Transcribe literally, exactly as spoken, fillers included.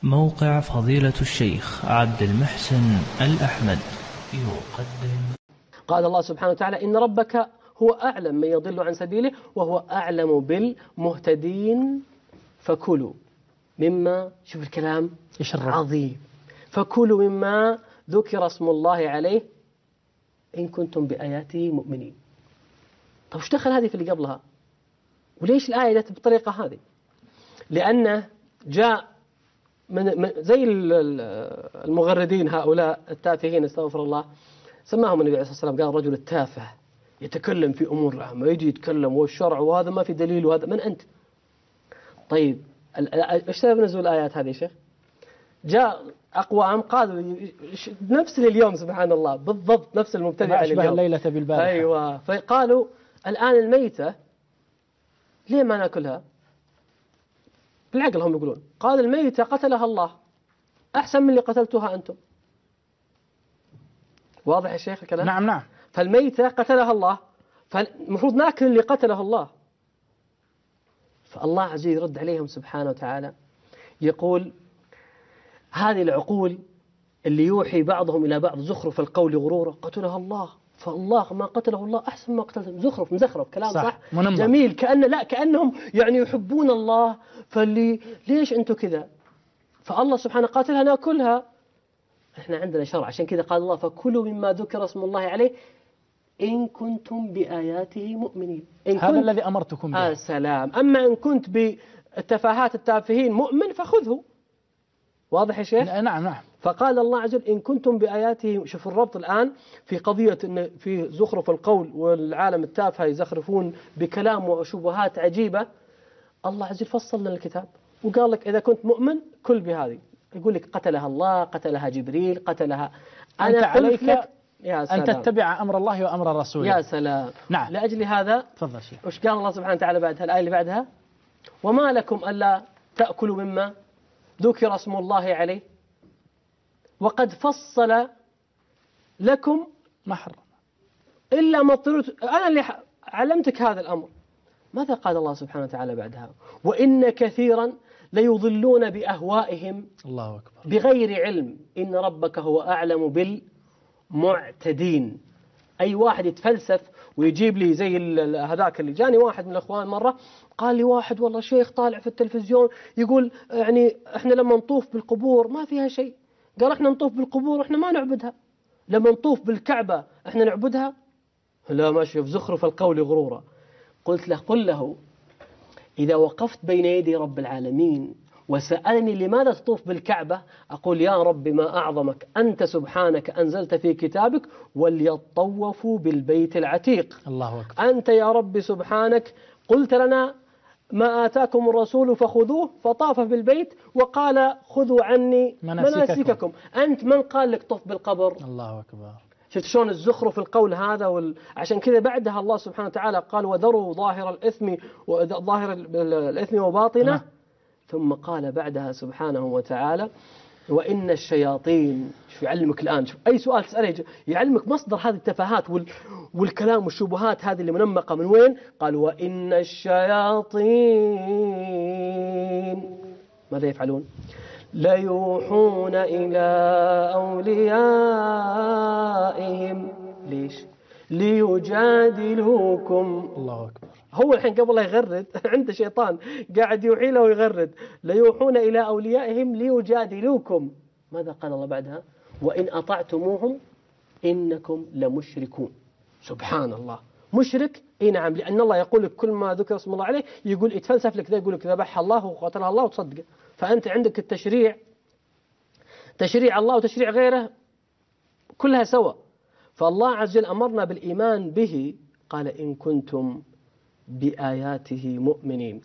موقع فضيلة الشيخ عبد المحسن الأحمد يقدم. قال الله سبحانه وتعالى: إن ربك هو أعلم من يضل عن سبيله وهو أعلم بالمهتدين فكلوا مما، شوف الكلام عظيم، فكلوا مما ذكر اسم الله عليه إن كنتم بآياته مؤمنين. طب وش دخل هذه في اللي قبلها؟ وليش الآية جت بالطريقة هذه؟ لأنه جاء من من زي المغردين هؤلاء التافهين، استغفر الله، سماهم النبي عليه الصلاة والسلام، قال الرجل التافه يتكلم في أمور العامة، يجي يتكلم والشرع وهذا ما في دليل وهذا من أنت؟ طيب ايش سبب نزول الآيات هذه يا شيخ؟ جاء أقوام قالوا نفس اليوم، سبحان الله، بالضبط نفس المبتدع اليوم، الليلة بالبارحة. أيوة، فقالوا الآن الميتة ليه ما ناكلها؟ بالعقل هم يقولون، قال الميتة قتلها الله أحسن من اللي قتلتها أنتم. واضح يا شيخ الكلام؟ نعم نعم. فالميتة قتلها الله، فالمفروض ناكل اللي قتله الله. فالله عز وجل يرد عليهم سبحانه وتعالى، يقول: هذه العقول اللي يوحي بعضهم إلى بعض زخرف القول غرورا قتلها الله، فالله ما قتله الله أحسن ما قتلهم. زخرف مزخرف كلام صح, صح؟ جميل، كأن لا كأنهم يعني يحبون الله، فاللي ليش أنتم كذا؟ فالله سبحانه قاتلها ناكلها، احنا عندنا شرع، عشان كذا قال الله: فكلوا مما ذكر اسم الله عليه إن كنتم بآياته مؤمنين. إن هذا الذي أمرتكم به. آه سلام. أما إن كنت بالتفاهات التافهين مؤمن فخذه. واضح يا شيخ؟ نعم نعم. فقال الله عز وجل: إن كنتم بآياته. شوف الربط الآن في قضية إن في زخرف القول والعالم التافه يزخرفون بكلام وشبهات عجيبة. الله عز وجل فصل لنا الكتاب وقال لك إذا كنت مؤمن كل بهذه. يقول لك قتلها الله، قتلها جبريل، قتلها أنا. أنت عليك لك يا أن تتبع أمر الله وأمر رسوله. يا سلام. نعم. لأجل هذا تفضل شيخ. وش قال الله سبحانه وتعالى بعدها؟ الآية اللي بعدها: وما لكم ألا تأكلوا مما ذكر اسم الله عليه وقد فصل لكم ما حرم إلا ما اضطررت. أنا اللي علمتك هذا الأمر. ماذا قال الله سبحانه وتعالى بعدها؟ وإن كثيرا ليضلون بأهوائهم الله أكبر بغير علم إن ربك هو أعلم بالمعتدين. أي واحد يتفلسف ويجيب لي زي هذاك اللي جاني واحد من الأخوان مرة قال لي واحد والله شيخ طالع في التلفزيون يقول يعني إحنا لما نطوف بالقبور ما فيها شيء. قال إحنا نطوف بالقبور إحنا ما نعبدها، لما نطوف بالكعبة إحنا نعبدها. لا ماشي في زخرف القول غرورا. قلت له: قل له إذا وقفت بين يدي رب العالمين وسألني لماذا تطوف بالكعبة، أقول: يا رب ما أعظمك، أنت سبحانك أنزلت في كتابك وليطوفوا بالبيت العتيق. الله أكبر. أنت يا رب سبحانك قلت لنا ما آتاكم الرسول فخذوه، فطاف بالبيت وقال: خذوا عني مناسككم, مناسككم. أنت من قال لك طف بالقبر؟ الله أكبر. شفت شلون الزخرف القول هذا وال... عشان كذا بعدها الله سبحانه وتعالى قال: وذروا ظاهر الإثم وظاهر الإثم وباطنه. ثم قال بعدها سبحانه وتعالى: وإن الشياطين. شوف يعلمك الآن، شوف أي سؤال تسأله يعلمك مصدر هذه التفاهات وال... والكلام والشبهات هذه اللي منمقة من وين. قال: وإن الشياطين ماذا يفعلون؟ ليوحون إلى أوليائهم. ليش؟ ليجادلوكم. الله أكبر. هو الحين قبل لا يغرد عنده شيطان قاعد يوحي له ويغرد. ليوحون إلى أوليائهم ليجادلوكم. ماذا قال الله بعدها؟ وإن أطعتموهم إنكم لمشركون. سبحان الله. مشرك؟ اي نعم، لأن الله يقول لك كل ما ذكر اسم الله عليه يقول يتفلسف لك ذا، يقول لك ذبحها الله وقتلها الله وتصدقه. فأنت عندك التشريع، تشريع الله وتشريع غيره كلها سوا. فالله عز وجل أمرنا بالإيمان به، قال: إن كنتم بآياته مؤمنين.